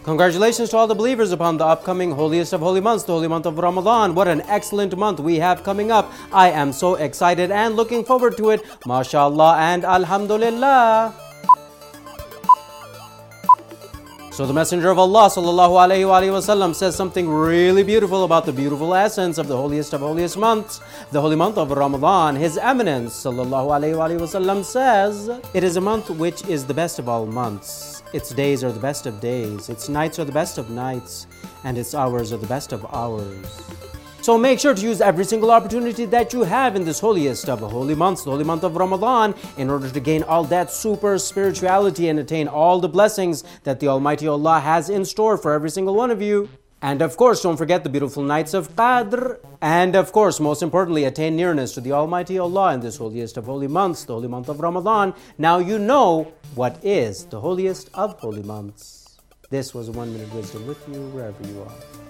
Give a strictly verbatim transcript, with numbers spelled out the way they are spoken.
Congratulations to all the believers upon the upcoming holiest of holy months, the holy month of Ramadan. What an excellent month we have coming up. I am so excited and looking forward to it. MashaAllah and Alhamdulillah. So the Messenger of Allah sallallahu alaihi wasallam says something really beautiful about the beautiful essence of the holiest of holiest months, the holy month of Ramadan. His Eminence sallallahu alaihi wasallam says, "It is a month which is the best of all months. Its days are the best of days, its nights are the best of nights, and its hours are the best of hours." So make sure to use every single opportunity that you have in this holiest of holy months, the holy month of Ramadan, in order to gain all that super spirituality and attain all the blessings that the Almighty Allah has in store for every single one of you. And of course, don't forget the beautiful nights of Qadr. And of course, most importantly, attain nearness to the Almighty Allah in this holiest of holy months, the holy month of Ramadan. Now you know what is the holiest of holy months. This was a One Minute Wisdom with you wherever you are.